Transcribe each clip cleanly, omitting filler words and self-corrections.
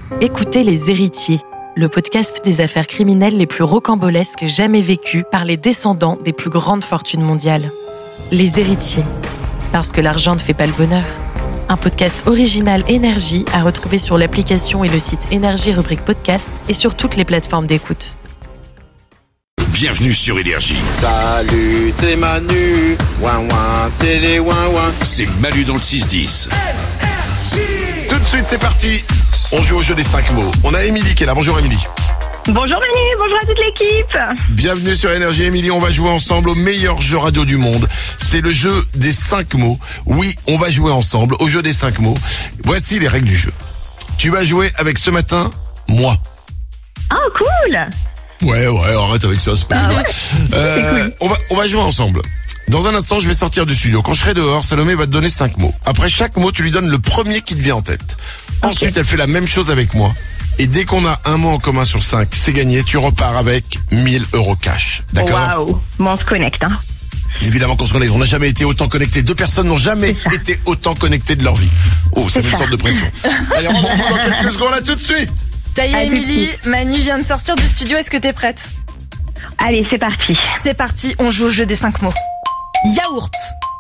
Écoutez Les Héritiers, le podcast des affaires criminelles les plus rocambolesques jamais vécues par les descendants des plus grandes fortunes mondiales. Les Héritiers, parce que l'argent ne fait pas le bonheur. Un podcast original Énergie à retrouver sur l'application et le site Énergie rubrique podcast et sur toutes les plateformes d'écoute. Bienvenue sur Énergie. Salut, c'est Manu. Ouin ouin, c'est les ouin ouin. C'est Manu dans le 6-10. Tout de suite, c'est parti. On joue au jeu des 5 mots. On a Émilie qui est là. Bonjour Émilie. Bonjour Manu, bonjour à toute l'équipe. Bienvenue sur Énergie. Émilie, on va jouer ensemble au meilleur jeu radio du monde. C'est le jeu des 5 mots. Oui, on va jouer ensemble au jeu des 5 mots. Voici les règles du jeu. Tu vas jouer avec ce matin, moi. Oh cool. Ouais, arrête avec ça, c'est pas grave. C'est cool. On va jouer ensemble. Dans un instant, je vais sortir du studio. Quand je serai dehors, Salomé va te donner 5 mots. Après chaque mot, tu lui donnes le premier qui te vient en tête. Ensuite, elle fait la même chose avec moi. Et dès qu'on a un mot en commun sur 5, c'est gagné. Tu repars avec 1000 € cash. D'accord? Waouh, bon, on se connecte, hein. Évidemment qu'on se connecte. On n'a jamais été autant connectés. 2 personnes n'ont jamais été autant connectées de leur vie. Oh, c'est une sorte de pression. Allez, on va dans quelques secondes, là, tout de suite. Ça y est, À tout de Émilie, suite. Manu vient de sortir du studio. Est-ce que t'es prête? Allez, c'est parti. C'est parti, on joue au jeu des 5 mots. Yaourt,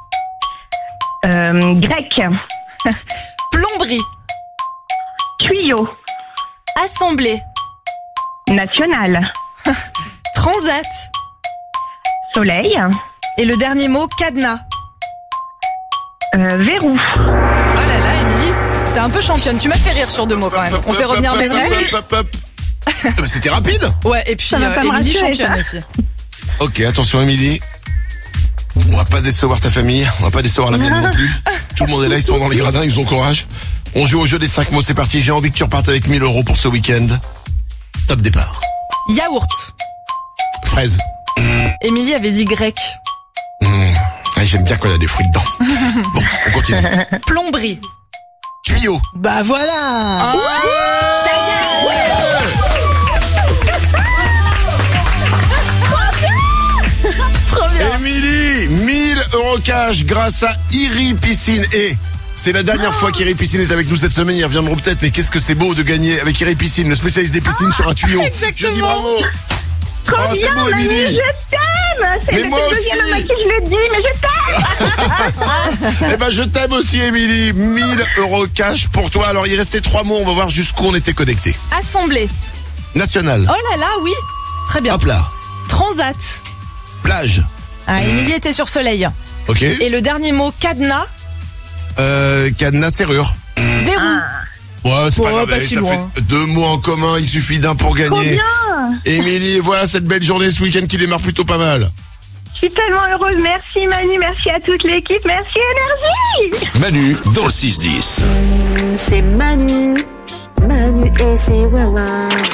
Grec, plomberie, tuyau, assemblée, national, transat soleil, et le dernier mot, cadenas. verrou. Oh là là, Émilie, t'es un peu championne. Tu m'as fait rire sur 2 mots quand même. On fait revenir Manu. Hop. C'était rapide. Ouais, et puis Ça va pas me Émilie rassurer, championne ça. aussi. Ok, attention Émilie. On va pas décevoir ta famille, on va pas décevoir la mienne non plus. Tout le monde est là, ils sont dans les gradins, ils ont courage. On joue au jeu des 5 mots, c'est parti. J'ai envie que tu repartes avec 1000 € pour ce week-end. Top départ. Yaourt. Fraise. Émilie avait dit grec. Ah, j'aime bien quand il y a des fruits dedans. Bon, on continue. Plomberie. Tuyau. Bah voilà. Émilie, 1000 € cash grâce à Iri Piscine. Et c'est la dernière fois qu'Iri Piscine est avec nous cette semaine. Ils reviendront peut-être, mais qu'est-ce que c'est beau de gagner avec Iri Piscine, le spécialiste des piscines sur un tuyau. Je dis bravo. Trop Oh, c'est bien, beau, Manu, Émilie. je t'aime. Mais C'est moi le deuxième aussi. homme à qui je le dis, mais je t'aime. Eh ben, je t'aime aussi, Émilie. 1000 € cash pour toi. Alors, il restait 3 mots. On va voir jusqu'où on était connectés. Assemblée. National. Oh là là, oui. Très bien. Hop là. Transat. Plage. Ah, Émilie était sur soleil. Ok. Et le dernier mot, cadenas. Cadenas, serrure. Verrou. Ouais, c'est pas Ouais, grave. pas allez, si ça loin. fait 2 mots en commun. Il suffit d'un pour Trop gagner. bien. Émilie, voilà cette belle journée ce week-end qui démarre plutôt pas mal. Je suis tellement heureuse. Merci Manu, merci à toute l'équipe, merci Énergie. Manu dans le 6-10. C'est Manu et c'est Wawa.